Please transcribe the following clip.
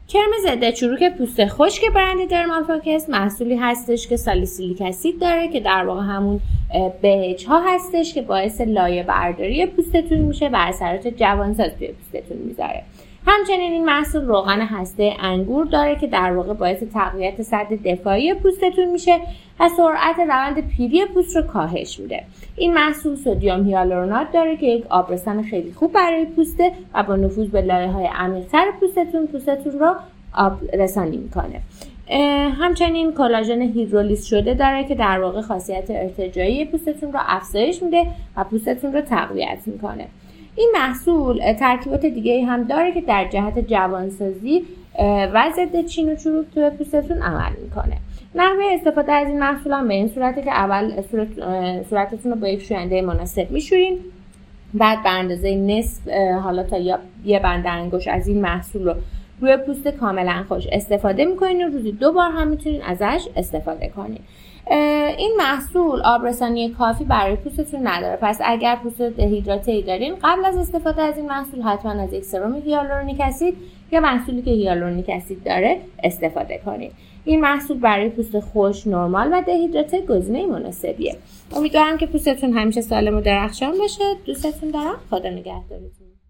کرم ضد چروک پوست خشک برند درمالفوکس محصولی هستش که سالیسیلیک اسید داره که در واقع همون BH ها هستش که باعث لایه برداری پوستتون میشه و اثرات جوانساز توی پوستتون میذاره. همچنین این محصول روغن هسته انگور داره که در واقع باعث تقویت سد دفاعی پوستتون میشه و سرعت روند پیری پوست رو کاهش میده. این محصول سدیم هیالورونات داره که یک آبرسان خیلی خوب برای پوسته و با نفوذ به لایه‌های عمیق‌تر پوستتون رو آب رسانی میکنه. همچنین کلاژن هیدرولیز شده داره که در واقع خاصیت ارتجاعی پوستتون رو افزایش میده و پوستتون رو تقویت میکنه. این محصول ترکیبات دیگه هم داره که در جهت جوانسازی و ضد چین و چروک توی پوستتون عمل میکنه. نحوه استفاده از این محصول هم به این صورته که اول صورتتون رو با یک شوینده مناسب میشورین، بعد به اندازه نصف حالا تا یه بند انگشت از این محصول رو روی پوست کاملا خوش استفاده میکنین و روزی 2 بار هم میتونین ازش استفاده کنین. این محصول آبرسانی کافی برای پوستتون نداره، پس اگر پوست دهیدراته‌ای دارین قبل از استفاده از این محصول حتما از یک سرم هیالورونیک اسید یا محصولی که هیالورونیک اسید داره استفاده کنین. این محصول برای پوست خشک، نرمال و دهیدراته گزینه مناسبیه. امیدوارم که پوستتون همیشه سالم و درخشان باشه. دوستتون دارم. خدا نگهدارتون.